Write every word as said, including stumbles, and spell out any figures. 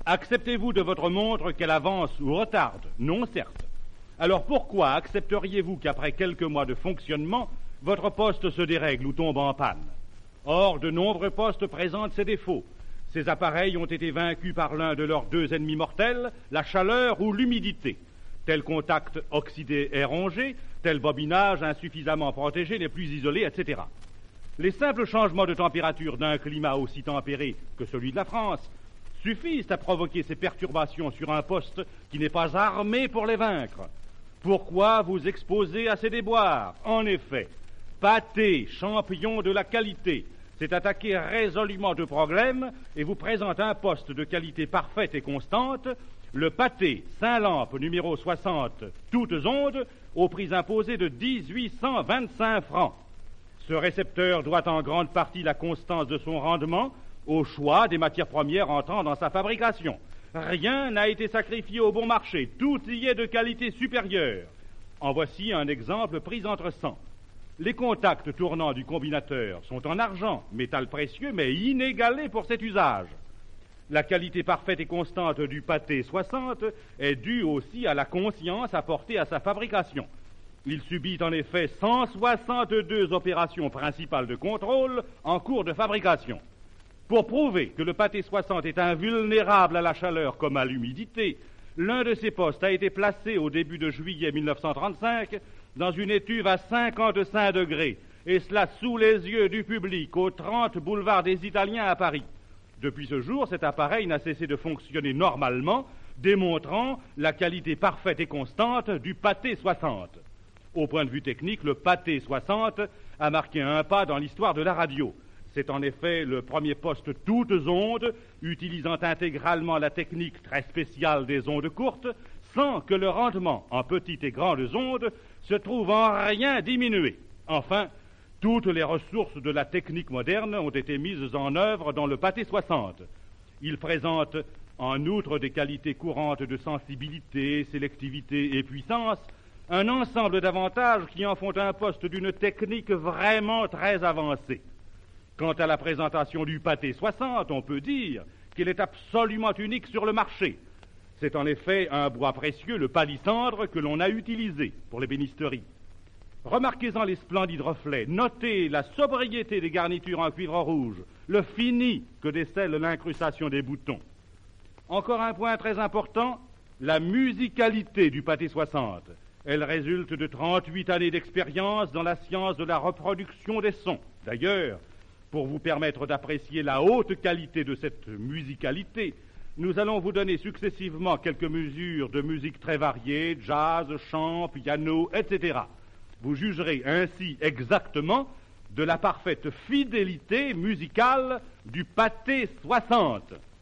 Acceptez-vous de votre montre qu'elle avance ou retarde? Non, certes. Alors pourquoi accepteriez-vous qu'après quelques mois de fonctionnement, votre poste se dérègle ou tombe en panne? Or, de nombreux postes présentent ces défauts. Ces appareils ont été vaincus par l'un de leurs deux ennemis mortels, la chaleur ou l'humidité. Tel contact oxydé est rongé, tel bobinage insuffisamment protégé n'est plus isolé, et cetera. Les simples changements de température d'un climat aussi tempéré que celui de la France suffisent à provoquer ces perturbations sur un poste qui n'est pas armé pour les vaincre. Pourquoi vous exposer à ces déboires? En effet, Pathé, champion de la qualité, s'est attaqué résolument de problèmes et vous présente un poste de qualité parfaite et constante, le Pathé Saint-Lampe numéro soixante, toutes ondes, au prix imposé de dix-huit cent vingt-cinq francs. Ce récepteur doit en grande partie la constance de son rendement au choix des matières premières entrant dans sa fabrication. Rien n'a été sacrifié au bon marché, tout y est de qualité supérieure. En voici un exemple pris entre cent. Les contacts tournants du combinateur sont en argent, métal précieux, mais inégalé pour cet usage. La qualité parfaite et constante du Pathé soixante est due aussi à la conscience apportée à sa fabrication. Il subit en effet cent soixante-deux opérations principales de contrôle en cours de fabrication. Pour prouver que le Pathé soixante est invulnérable à la chaleur comme à l'humidité, l'un de ces postes a été placé au début de juillet mille neuf cent trente-cinq dans une étuve à cinquante-cinq degrés, et cela sous les yeux du public au trente boulevard des Italiens à Paris. Depuis ce jour, cet appareil n'a cessé de fonctionner normalement, démontrant la qualité parfaite et constante du Pathé soixante. Au point de vue technique, le Pathé soixante a marqué un pas dans l'histoire de la radio. C'est en effet le premier poste toutes ondes, utilisant intégralement la technique très spéciale des ondes courtes, sans que le rendement en petites et grandes ondes se trouve en rien diminué. Enfin, toutes les ressources de la technique moderne ont été mises en œuvre dans le Pathé soixante. Il présente en outre des qualités courantes de sensibilité, sélectivité et puissance, un ensemble d'avantages qui en font un poste d'une technique vraiment très avancée. Quant à la présentation du Pathé soixante, on peut dire qu'il est absolument unique sur le marché. C'est en effet un bois précieux, le palissandre, que l'on a utilisé pour l'ébénisterie. Remarquez-en les splendides reflets, notez la sobriété des garnitures en cuivre rouge, le fini que décèle l'incrustation des boutons. Encore un point très important, la musicalité du Pathé soixante. Elle résulte de trente-huit années d'expérience dans la science de la reproduction des sons. D'ailleurs, pour vous permettre d'apprécier la haute qualité de cette musicalité, nous allons vous donner successivement quelques mesures de musique très variées, jazz, chant, piano, et cetera. Vous jugerez ainsi exactement de la parfaite fidélité musicale du Pathé soixante.